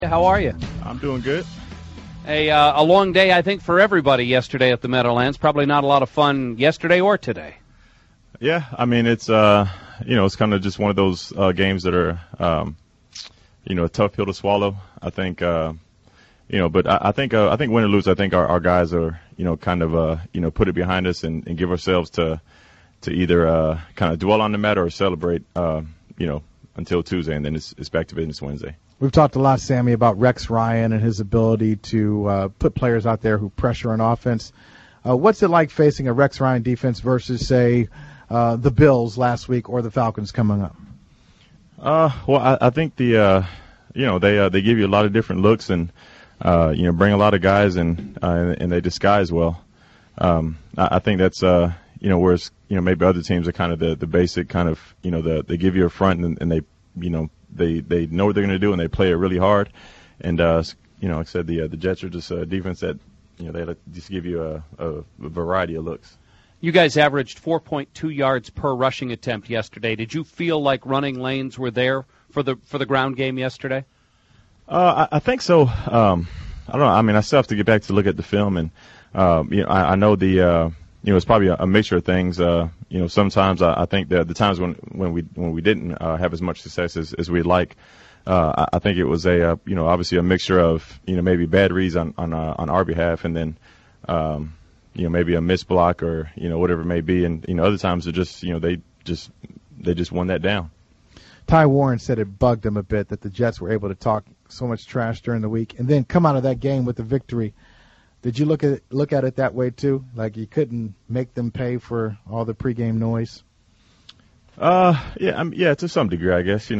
How are you? I'm doing good. A long day, I think, for everybody yesterday at the Meadowlands. Probably not a lot of fun yesterday or today. Yeah, I mean, it's it's kind of just one of those games that are, a tough pill to swallow. I think, but I think win or lose, I think our guys are, kind of, put it behind us and give ourselves to either kind of dwell on the matter or celebrate, until Tuesday, and then it's back to business Wednesday. We've talked a lot, Sammy, about Rex Ryan and his ability to put players out there who pressure on offense. What's it like facing a Rex Ryan defense versus, say, the Bills last week or the Falcons coming up? Well, I think they give you a lot of different looks and bring a lot of guys and they disguise well. I think that's whereas maybe other teams are kind of the basic kind of they give you a front and they they know what they're going to do and they play it really hard. And like I said, the Jets are just a defense that they just give you a variety of looks. You guys averaged 4.2 yards per rushing attempt yesterday. Did you feel like running lanes were there for the ground game yesterday? I think so. I don't know. I mean, I still have to get back to look at the film, and I know it's probably a mixture of things. Sometimes I think that the times when we didn't have as much success as we'd like, I think it was obviously a mixture of maybe bad reads on our behalf, and then maybe a missed block or whatever it may be, and other times it just they just won that down. Ty Warren said it bugged him a bit that the Jets were able to talk so much trash during the week and then come out of that game with the victory. Did you look at it that way too? Like you couldn't make them pay for all the pregame noise? Yeah, to some degree, I guess.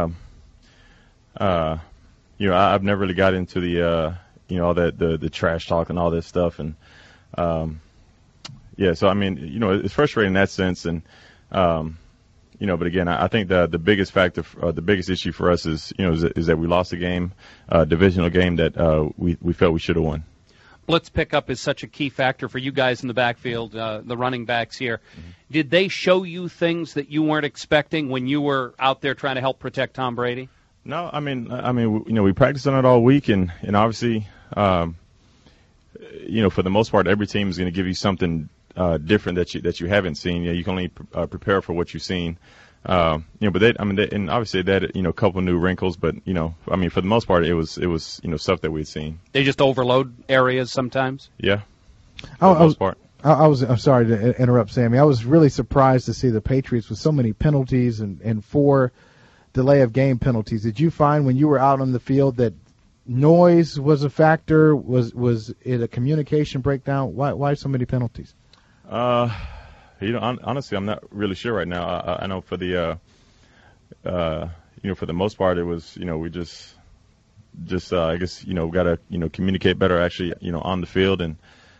I've never really got into the all that the trash talk and all that stuff, and so I mean, it's frustrating in that sense, and but again, I think the biggest factor, the biggest issue for us is that we lost a game, divisional game that we felt we should have won. Blitz pickup is such a key factor for you guys in the backfield, the running backs here. Mm-hmm. Did they show you things that you weren't expecting when you were out there trying to help protect Tom Brady? No, I mean, we practiced on it all week, and obviously, for the most part, every team is going to give you something different that you haven't seen. You can only prepare for what you've seen. But and obviously they had a couple new wrinkles, but for the most part, it was stuff that we'd seen. They just overload areas sometimes. Yeah, for the most part. I'm sorry to interrupt, Sammy. I was really surprised to see the Patriots with so many penalties and 4 delay of game penalties. Did you find when you were out on the field that noise was a factor? Was it a communication breakdown? Why so many penalties? Honestly, I'm not really sure right now. I know for the, for the most part, it was, we just I guess, got to, communicate better actually, on the field and,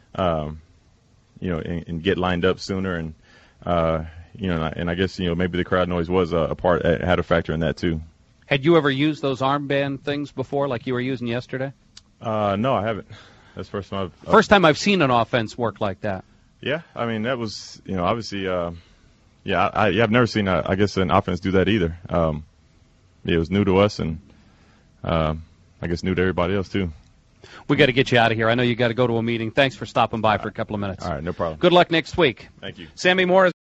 and get lined up sooner. And, and I guess, maybe the crowd noise was had a factor in that too. Had you ever used those armband things before like you were using yesterday? No, I haven't. That's the first time First time I've seen an offense work like that. Yeah, I mean, that was, obviously, I've never seen, I guess, an offense do that either. It was new to us and I guess new to everybody else, too. We got to get you out of here. I know you got to go to a meeting. Thanks for stopping by for a couple of minutes. All right, no problem. Good luck next week. Thank you. Sammy Moore.